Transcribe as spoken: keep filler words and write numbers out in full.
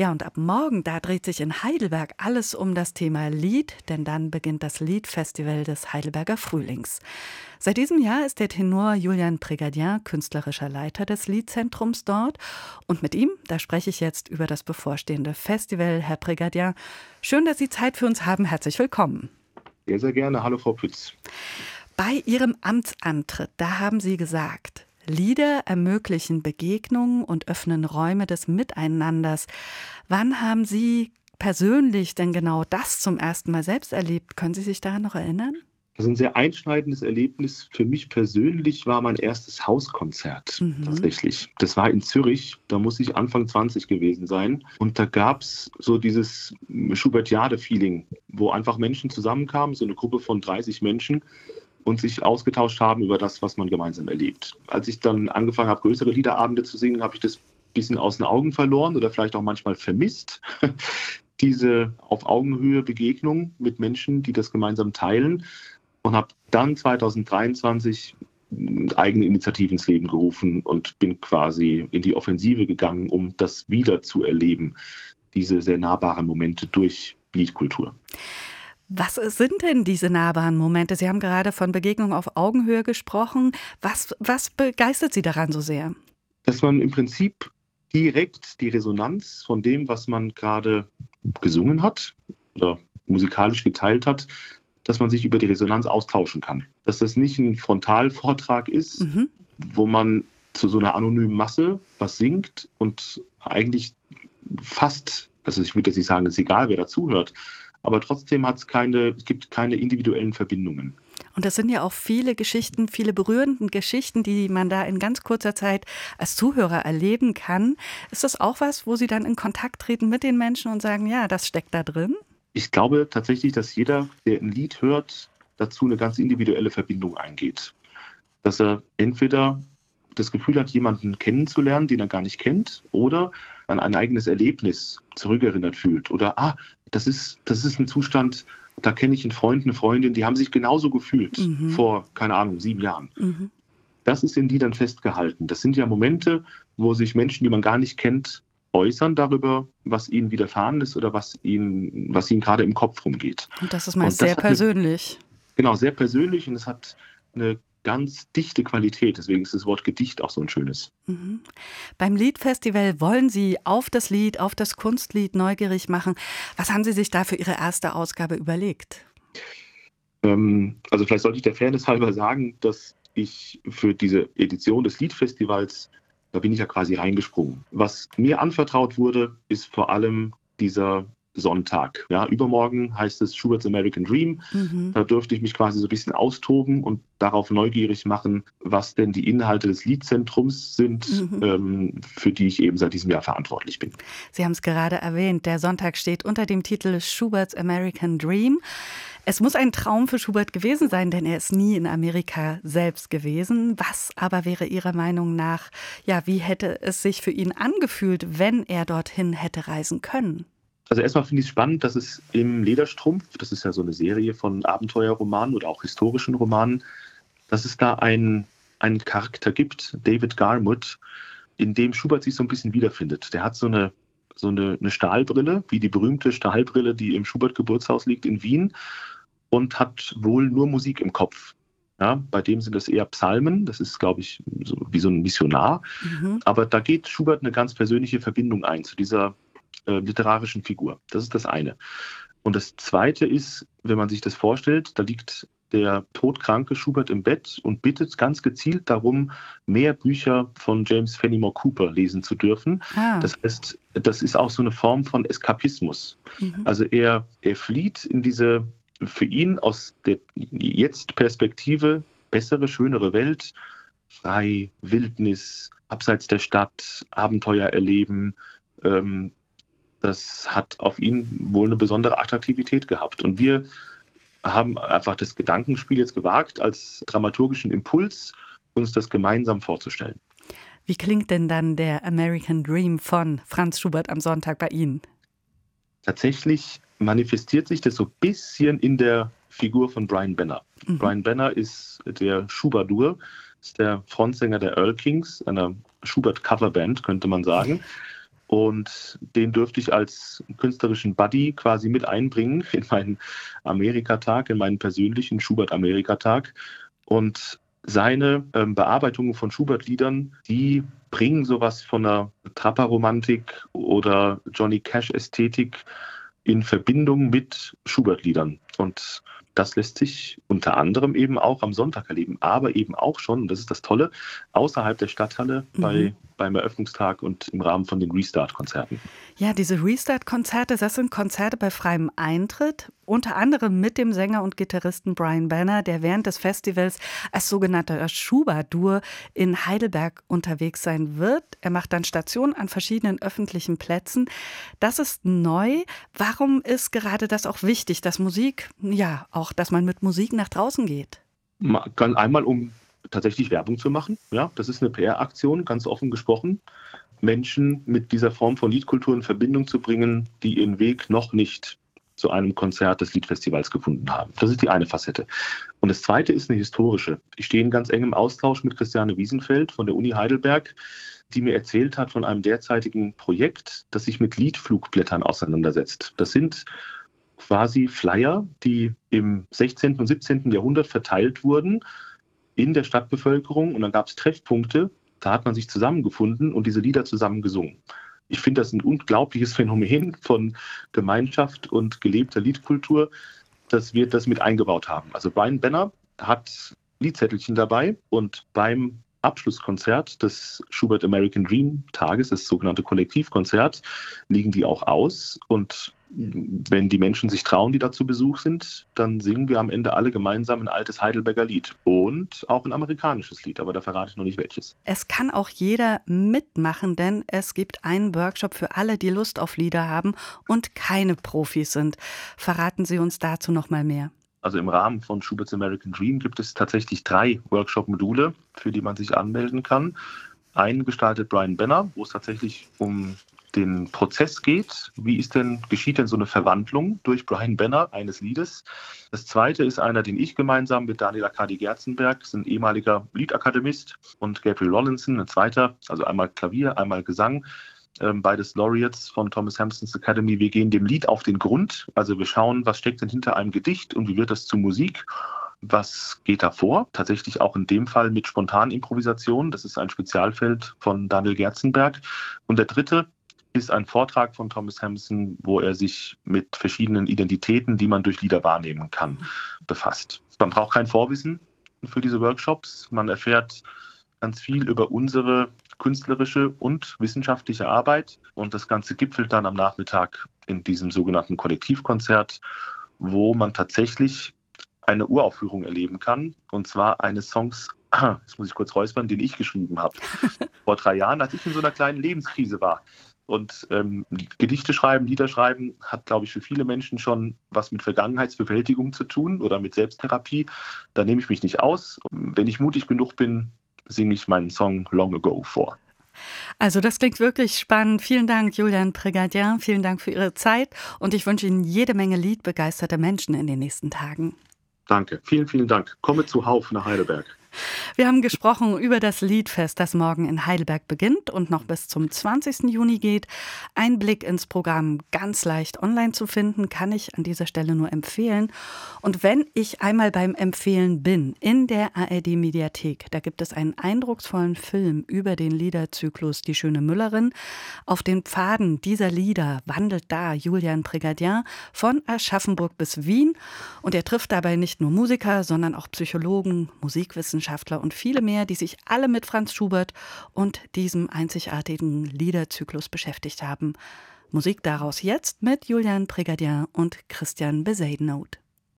Ja, und ab morgen, da dreht sich in Heidelberg alles um das Thema Lied, denn dann beginnt das Liedfestival des Heidelberger Frühlings. Seit diesem Jahr ist der Tenor Julian Prégardien künstlerischer Leiter des Liedzentrums dort. Und mit ihm, da spreche ich jetzt über das bevorstehende Festival. Herr Prégardien, schön, dass Sie Zeit für uns haben. Herzlich willkommen. Sehr, sehr gerne. Hallo, Frau Pütz. Bei Ihrem Amtsantritt, da haben Sie gesagt, Lieder ermöglichen Begegnungen und öffnen Räume des Miteinanders. Wann haben Sie persönlich denn genau das zum ersten Mal selbst erlebt? Können Sie sich daran noch erinnern? Also ein sehr einschneidendes Erlebnis für mich persönlich war mein erstes Hauskonzert mhm. tatsächlich. Das war in Zürich, da muss ich Anfang zwanzig gewesen sein. Und da gab es so dieses Schubertiade-Feeling, wo einfach Menschen zusammenkamen, so eine Gruppe von dreißig Menschen, und sich ausgetauscht haben über das, was man gemeinsam erlebt. Als ich dann angefangen habe, größere Liederabende zu singen, habe ich das ein bisschen aus den Augen verloren oder vielleicht auch manchmal vermisst. Diese auf Augenhöhe Begegnung mit Menschen, die das gemeinsam teilen, und habe dann zwanzig dreiundzwanzig eigene Initiativen ins Leben gerufen und bin quasi in die Offensive gegangen, um das wieder zu erleben, diese sehr nahbaren Momente durch Liedkultur. Was sind denn diese nahbaren Momente? Sie haben gerade von Begegnung auf Augenhöhe gesprochen. Was, was begeistert Sie daran so sehr? Dass man im Prinzip direkt die Resonanz von dem, was man gerade gesungen hat oder musikalisch geteilt hat, dass man sich über die Resonanz austauschen kann. Dass das nicht ein Frontalvortrag ist, mhm. wo man zu so einer anonymen Masse was singt und eigentlich fast, also ich würde jetzt nicht sagen, es ist egal, wer dazuhört, aber trotzdem hat's keine, es gibt keine individuellen Verbindungen. Und das sind ja auch viele Geschichten, viele berührende Geschichten, die man da in ganz kurzer Zeit als Zuhörer erleben kann. Ist das auch was, wo Sie dann in Kontakt treten mit den Menschen und sagen, ja, das steckt da drin? Ich glaube tatsächlich, dass jeder, der ein Lied hört, dazu eine ganz individuelle Verbindung eingeht. Dass er entweder das Gefühl hat, jemanden kennenzulernen, den er gar nicht kennt, oder an ein eigenes Erlebnis zurückerinnert fühlt. Oder, ah, das ist, das ist ein Zustand, da kenne ich einen Freund, eine Freundin, die haben sich genauso gefühlt mhm. vor, keine Ahnung, sieben Jahren. Mhm. Das ist in Liedern festgehalten. Das sind ja Momente, wo sich Menschen, die man gar nicht kennt, äußern darüber, was ihnen widerfahren ist oder was ihnen, was ihnen gerade im Kopf rumgeht. Und das ist meist sehr persönlich. Eine, genau, sehr persönlich, und es hat eine ganz dichte Qualität. Deswegen ist das Wort Gedicht auch so ein schönes. Mhm. Beim Liedfestival wollen Sie auf das Lied, auf das Kunstlied neugierig machen. Was haben Sie sich da für Ihre erste Ausgabe überlegt? Ähm, also vielleicht sollte ich der Fairness halber sagen, dass ich für diese Edition des Liedfestivals, da bin ich ja quasi reingesprungen. Was mir anvertraut wurde, ist vor allem dieser Sonntag. Ja, übermorgen heißt es Schubert's American Dream. Mhm. Da dürfte ich mich quasi so ein bisschen austoben und darauf neugierig machen, was denn die Inhalte des Liedzentrums sind, mhm. ähm, für die ich eben seit diesem Jahr verantwortlich bin. Sie haben es gerade erwähnt, der Sonntag steht unter dem Titel Schubert's American Dream. Es muss ein Traum für Schubert gewesen sein, denn er ist nie in Amerika selbst gewesen. Was aber wäre Ihrer Meinung nach, ja, wie hätte es sich für ihn angefühlt, wenn er dorthin hätte reisen können? Also erstmal finde ich es spannend, dass es im Lederstrumpf, das ist ja so eine Serie von Abenteuerromanen oder auch historischen Romanen, dass es da einen, einen Charakter gibt, David Garmuth, in dem Schubert sich so ein bisschen wiederfindet. Der hat so eine, so eine, eine Stahlbrille, wie die berühmte Stahlbrille, die im Schubert-Geburtshaus liegt in Wien, und hat wohl nur Musik im Kopf. Ja, bei dem sind das eher Psalmen, das ist, glaube ich, so, wie so ein Missionar. Mhm. Aber da geht Schubert eine ganz persönliche Verbindung ein zu dieser Äh, literarischen Figur. Das ist das eine. Und das zweite ist, wenn man sich das vorstellt, da liegt der todkranke Schubert im Bett und bittet ganz gezielt darum, mehr Bücher von James Fenimore Cooper lesen zu dürfen. Ah. Das heißt, das ist auch so eine Form von Eskapismus. Mhm. Also er, er flieht in diese für ihn aus der Jetzt-Perspektive bessere, schönere Welt, frei, Wildnis, abseits der Stadt, Abenteuer erleben. Ähm, Das hat auf ihn wohl eine besondere Attraktivität gehabt. Und wir haben einfach das Gedankenspiel jetzt gewagt, als dramaturgischen Impuls, uns das gemeinsam vorzustellen. Wie klingt denn dann der American Dream von Franz Schubert am Sonntag bei Ihnen? Tatsächlich manifestiert sich das so ein bisschen in der Figur von Brian Benner. Mhm. Brian Benner ist der Schuberdur, ist der Frontsänger der Earl Kings, einer Schubert-Coverband, könnte man sagen. Und den dürfte ich als künstlerischen Buddy quasi mit einbringen in meinen Amerikatag, in meinen persönlichen Schubert-Amerikatag. Und seine ähm, Bearbeitungen von Schubert-Liedern, die bringen sowas von einer Trapper-Romantik oder Johnny Cash-Ästhetik in Verbindung mit Schubert-Liedern. Und das lässt sich unter anderem eben auch am Sonntag erleben, aber eben auch schon, und das ist das Tolle, außerhalb der Stadthalle mhm. bei, beim Eröffnungstag und im Rahmen von den Restart-Konzerten. Ja, diese Restart-Konzerte, das sind Konzerte bei freiem Eintritt, unter anderem mit dem Sänger und Gitarristen Brian Benner, der während des Festivals als sogenannter Schuberdur in Heidelberg unterwegs sein wird. Er macht dann Station an verschiedenen öffentlichen Plätzen. Das ist neu. Warum ist gerade das auch wichtig, dass Musik, ja, auch, dass man mit Musik nach draußen geht? Einmal, um tatsächlich Werbung zu machen. Ja, das ist eine P R-Aktion, ganz offen gesprochen. Menschen mit dieser Form von Liedkultur in Verbindung zu bringen, die ihren Weg noch nicht zu einem Konzert des Liedfestivals gefunden haben. Das ist die eine Facette. Und das zweite ist eine historische. Ich stehe in ganz engem Austausch mit Christiane Wiesenfeld von der Uni Heidelberg, die mir erzählt hat von einem derzeitigen Projekt, das sich mit Liedflugblättern auseinandersetzt. Das sind quasi Flyer, die im sechzehnten und siebzehnten Jahrhundert verteilt wurden in der Stadtbevölkerung. Und dann gab es Treffpunkte, da hat man sich zusammengefunden und diese Lieder zusammen gesungen. Ich finde das ein unglaubliches Phänomen von Gemeinschaft und gelebter Liedkultur, dass wir das mit eingebaut haben. Also Brian Benner hat Liedzettelchen dabei und beim Abschlusskonzert des Schubert American Dream Tages, das sogenannte Kollektivkonzert, liegen die auch aus. Und wenn die Menschen sich trauen, die da zu Besuch sind, dann singen wir am Ende alle gemeinsam ein altes Heidelberger Lied und auch ein amerikanisches Lied, aber da verrate ich noch nicht welches. Es kann auch jeder mitmachen, denn es gibt einen Workshop für alle, die Lust auf Lieder haben und keine Profis sind. Verraten Sie uns dazu noch mal mehr. Also im Rahmen von Schubert's American Dream gibt es tatsächlich drei Workshop-Module, für die man sich anmelden kann. Einen gestaltet Brian Benner, wo es tatsächlich um den Prozess geht. Wie ist denn, geschieht denn so eine Verwandlung durch Brian Benner eines Liedes? Das zweite ist einer, den ich gemeinsam mit Daniel Arkadi-Gerzenberg, das ist ein ehemaliger Liedakademist, und Gabriel Rollinson, ein zweiter, also einmal Klavier, einmal Gesang, ähm, beides Laureates von Thomas Hampson's Academy. Wir gehen dem Lied auf den Grund, also wir schauen, was steckt denn hinter einem Gedicht und wie wird das zu Musik? Was geht da vor? Tatsächlich auch in dem Fall mit Spontanimprovisation. Das ist ein Spezialfeld von Daniel Gerzenberg. Und der dritte ist ein Vortrag von Thomas Hampson, wo er sich mit verschiedenen Identitäten, die man durch Lieder wahrnehmen kann, befasst. Man braucht kein Vorwissen für diese Workshops. Man erfährt ganz viel über unsere künstlerische und wissenschaftliche Arbeit. Und das Ganze gipfelt dann am Nachmittag in diesem sogenannten Kollektivkonzert, wo man tatsächlich eine Uraufführung erleben kann. Und zwar eines Songs, jetzt muss ich kurz räuspern, den ich geschrieben habe. Vor drei Jahren, als ich in so einer kleinen Lebenskrise war. Und ähm, Gedichte schreiben, Lieder schreiben hat, glaube ich, für viele Menschen schon was mit Vergangenheitsbewältigung zu tun oder mit Selbsttherapie. Da nehme ich mich nicht aus. Wenn ich mutig genug bin, singe ich meinen Song Long Ago vor. Also das klingt wirklich spannend. Vielen Dank, Julian Prégardien. Vielen Dank für Ihre Zeit. Und ich wünsche Ihnen jede Menge liedbegeisterte Menschen in den nächsten Tagen. Danke. Vielen, vielen Dank. Komme zuhauf nach Heidelberg. Wir haben gesprochen über das Liedfest, das morgen in Heidelberg beginnt und noch bis zum zwanzigsten Juni geht. Ein Blick ins Programm ganz leicht online zu finden, kann ich an dieser Stelle nur empfehlen. Und wenn ich einmal beim Empfehlen bin, in der A R D-Mediathek, da gibt es einen eindrucksvollen Film über den Liederzyklus Die schöne Müllerin. Auf den Pfaden dieser Lieder wandelt da Julian Prégardien von Aschaffenburg bis Wien. Und er trifft dabei nicht nur Musiker, sondern auch Psychologen, Musikwissenschaftler, und viele mehr, die sich alle mit Franz Schubert und diesem einzigartigen Liederzyklus beschäftigt haben. Musik daraus jetzt mit Julian Prégardien und Christian Besaidnout.